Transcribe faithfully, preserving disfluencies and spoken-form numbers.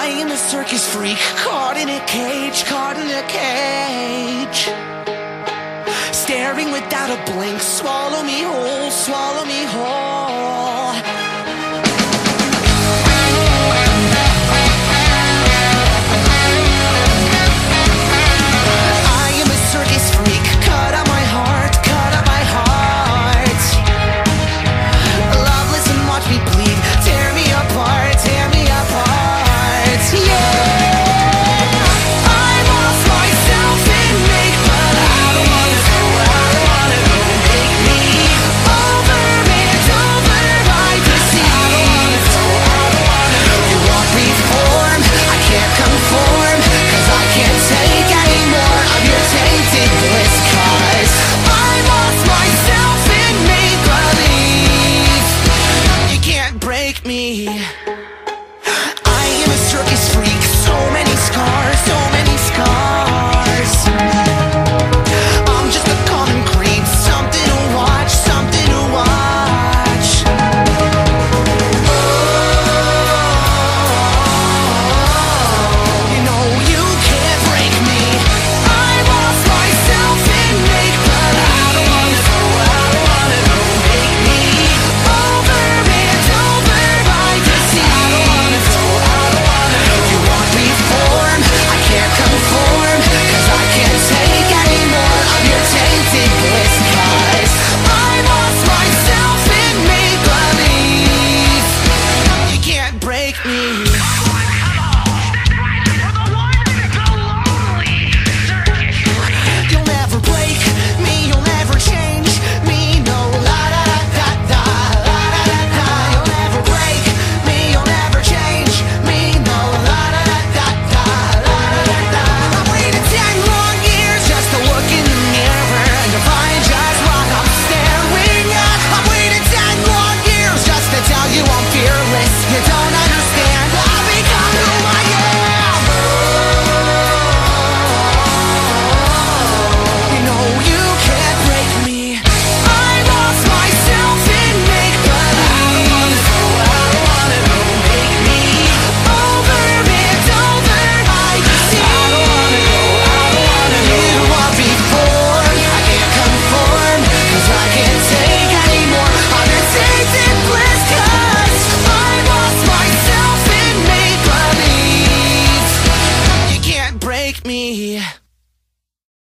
I am a circus freak, caught in a cage, caught in a cage. Staring without a blink, swallow me whole, swallow me whole. I am a circus freak, cut out my heart, cut out my heart. Loveless and watch me bleed, tear me apart, tear me apart. Yeah, I lost myself in make, but I don't wanna go, I don't wanna go. Make me over and over, I deceive. I don't wanna go, I don't wanna go. You want reform, I can't conform, cause I can't take any more of your tainted bliss. Cause I lost myself in make-believe. You can't break me.